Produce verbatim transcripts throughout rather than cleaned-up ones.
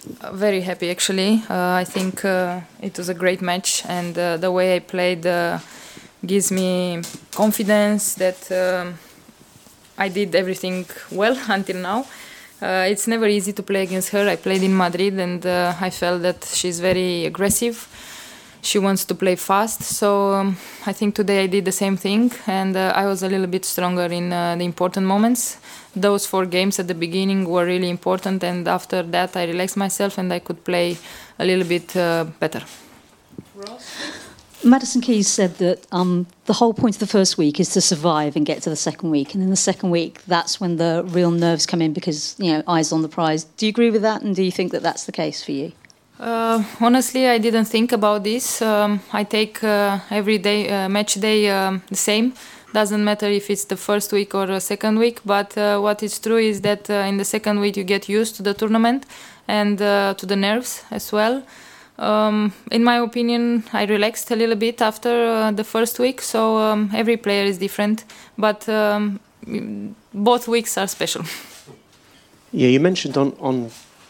Uh, very happy, actually. Uh, I think uh, it was a great match, and uh, the way I played uh, gives me confidence that um, I did everything well until now. Uh, it's never easy to play against her. I played in Madrid, and uh, I felt that she's very aggressive. She wants to play fast, so um, I think today I did the same thing, and uh, I was a little bit stronger in uh, the important moments. Those four games at the beginning were really important, and after that I relaxed myself and I could play a little bit uh, better. Ross? Madison Keys said that um, the whole point of the first week is to survive and get to the second week, and in the second week that's when the real nerves come in because, you know, eyes on the prize. Do you agree with that, and do you think that that's the case for you? Uh, honestly, I didn't think about this. Um, I take uh, every day, uh, match day, um, the same. Doesn't matter if it's the first week or the second week, but uh, what is true is that uh, in the second week you get used to the tournament and uh, to the nerves as well. Um, in my opinion, I relaxed a little bit after uh, the first week, so um, every player is different, but um, both weeks are special. Yeah, you mentioned on... on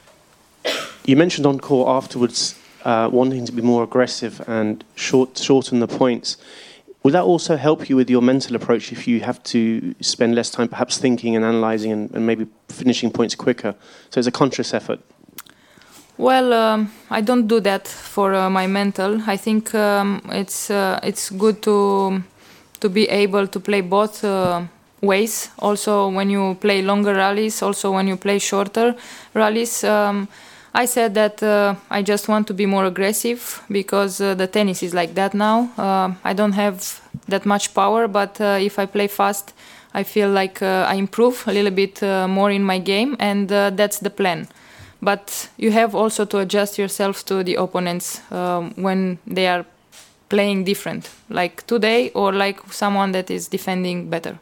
You mentioned on court afterwards uh, wanting to be more aggressive and short, shorten the points. Will that also help you with your mental approach if you have to spend less time perhaps thinking and analysing and, and maybe finishing points quicker? So it's a conscious effort. Well, um, I don't do that for uh, my mental. I think um, it's uh, it's good to to be able to play both uh, ways. Also, when you play longer rallies, also when you play shorter rallies. Um, I said that uh, I just want to be more aggressive because uh, the tennis is like that now. Uh, I don't have that much power, but uh, if I play fast, I feel like uh, I improve a little bit uh, more in my game, and uh, that's the plan. But you have also to adjust yourself to the opponents um, when they are playing different, like today or like someone that is defending better.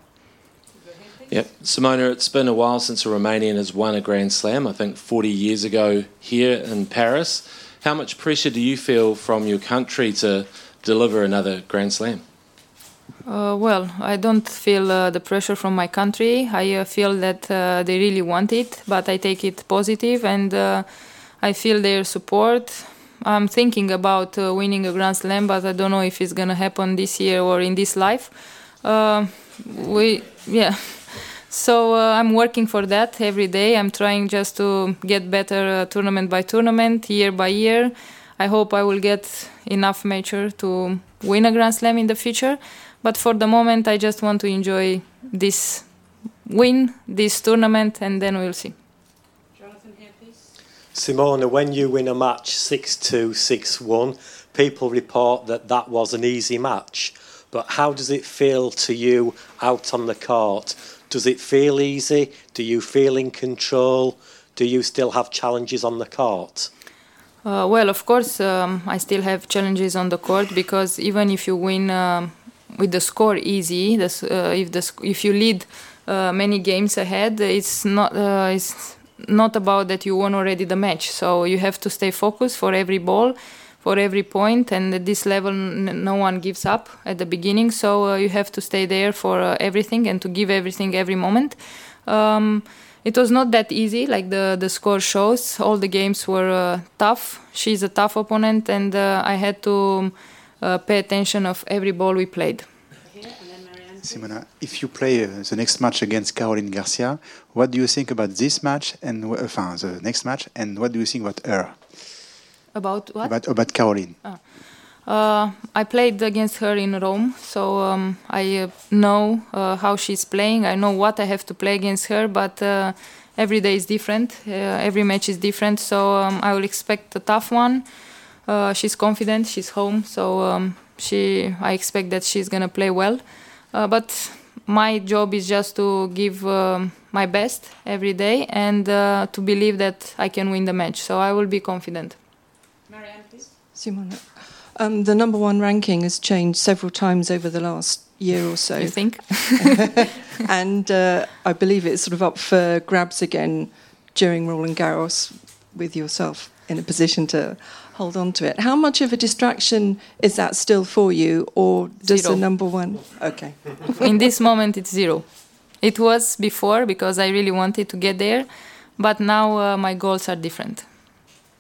Yeah, Simona, it's been a while since a Romanian has won a Grand Slam, I think forty years ago here in Paris. How much pressure do you feel from your country to deliver another Grand Slam? Uh, well, I don't feel uh, the pressure from my country. I uh, feel that uh, they really want it, but I take it positive, and uh, I feel their support. I'm thinking about uh, winning a Grand Slam, but I don't know if it's going to happen this year or in this life. Uh, we, yeah. So uh, I'm working for that every day. I'm trying just to get better uh, tournament by tournament, year by year. I hope I will get enough major to win a Grand Slam in the future. But for the moment, I just want to enjoy this win, this tournament, and then we'll see. Jonathan here, please. Simona, when you win a match six two, six one, people report that that was an easy match. But how does it feel to you out on the court? Does it feel easy? Do you feel in control? Do you still have challenges on the court? Uh, well, of course, um, I still have challenges on the court because even if you win uh, with the score easy, this, uh, if the if you lead uh, many games ahead, it's not uh, it's not about that you won already the match. So you have to stay focused for every ball, for every point, and at this level n no one gives up at the beginning, so uh, you have to stay there for uh, everything and to give everything every moment. Um, it was not that easy, like the, the score shows. All the games were uh, tough. She's a tough opponent, and uh, I had to uh, pay attention of every ball we played. Simona, if you play uh, the next match against Caroline Garcia, what do you think about this match and uh, enfin, the next match, and what do you think about her? About what? About, about Caroline. Oh. Uh, I played against her in Rome, so um, I uh, know uh, how she's playing. I know what I have to play against her, but uh, every day is different. Uh, every match is different, so um, I will expect a tough one. Uh, she's confident, she's home, so um, she. I expect that she's gonna play well. Uh, but my job is just to give um, my best every day and uh, to believe that I can win the match. So I will be confident. Marianne, please. Simona, um, the number one ranking has changed several times over the last year or so. You think? And uh, I believe it's sort of up for grabs again during Roland Garros with yourself in a position to hold on to it. How much of a distraction is that still for you, or does Zero. the number one... Okay. In this moment, it's zero. It was before because I really wanted to get there, but now uh, my goals are different.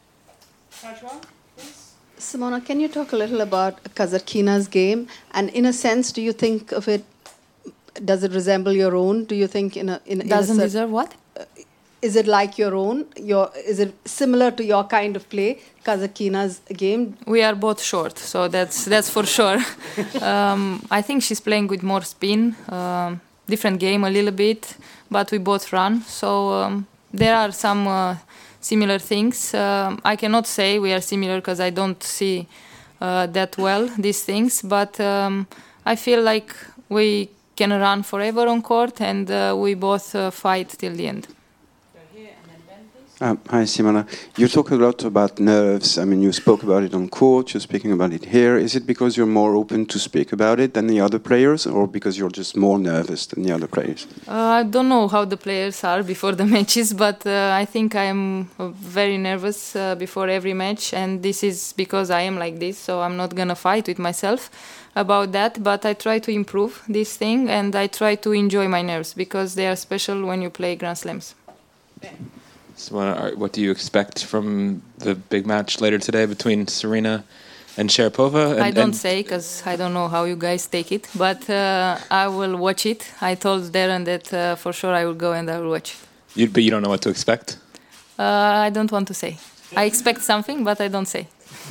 Rajwal, please. Simona, can you talk a little about Kasatkina's game? And in a sense, do you think of it, does it resemble your own? Do you think in a... In, in Doesn't a, deserve what? Is it like your own? Your Is it similar to your kind of play, Kasatkina's game? We are both short, so that's that's for sure. um, I think she's playing with more spin, um, different game a little bit, but we both run. So um, there are some uh, similar things. Um, I cannot say we are similar because I don't see uh, that well these things, but um, I feel like we can run forever on court, and uh, we both uh, fight till the end. Uh, hi, Simona. You talk a lot about nerves. I mean, you spoke about it on court, you're speaking about it here. Is it because you're more open to speak about it than the other players, or because you're just more nervous than the other players? Uh, I don't know how the players are before the matches, but uh, I think I'm very nervous uh, before every match, and this is because I am like this, so I'm not gonna fight with myself about that, but I try to improve this thing, and I try to enjoy my nerves, because they are special when you play Grand Slams. Simona, what do you expect from the big match later today between Serena and Sharapova? And, I don't and say, because I don't know how you guys take it, but uh, I will watch it. I told Darren that uh, for sure I will go and I will watch. You, but you don't know what to expect? Uh, I don't want to say. I expect something, but I don't say.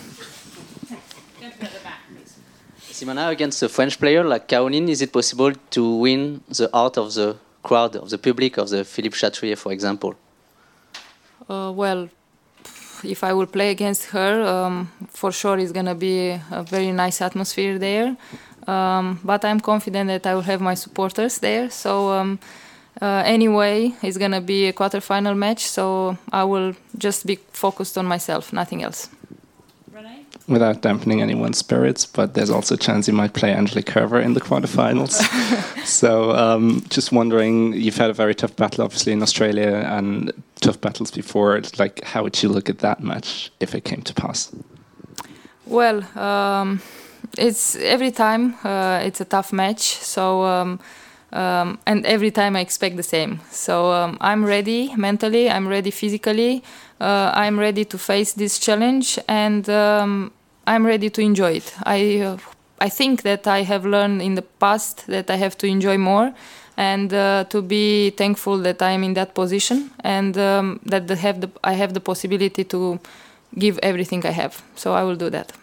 Simona, against a French player like Caroline, is it possible to win the heart of the crowd, of the public, of the Philippe Chatrier, for example? Uh, well, if I will play against her, um, for sure it's going to be a very nice atmosphere there. Um, but I'm confident that I will have my supporters there. So um, uh, anyway, it's going to be a quarterfinal match. So I will just be focused on myself, nothing else. Without dampening anyone's spirits, but there's also a chance you might play Angelique Kerber in the quarterfinals. So um, just wondering, you've had a very tough battle obviously in Australia and tough battles before. Like, how would you look at that match if it came to pass? Well, um, it's every time uh, it's a tough match. So um, um, and every time I expect the same. So um, I'm ready mentally. I'm ready physically. Uh, I'm ready to face this challenge, and um, I'm ready to enjoy it. I uh, I think that I have learned in the past that I have to enjoy more, and uh, to be thankful that I am in that position, and um, that I have the I have the possibility to give everything I have. So I will do that.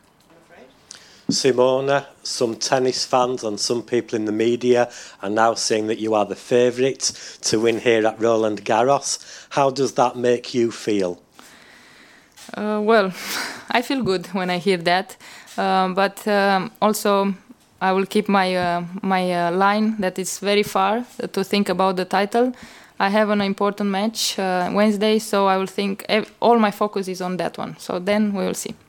Simona, some tennis fans and some people in the media are now saying that you are the favourite to win here at Roland Garros. How does that make you feel? Uh, well, I feel good when I hear that, um, but um, also I will keep my uh, my uh, line that is very far to think about the title. I have an important match uh, Wednesday, so I will think ev- all my focus is on that one. So then we will see.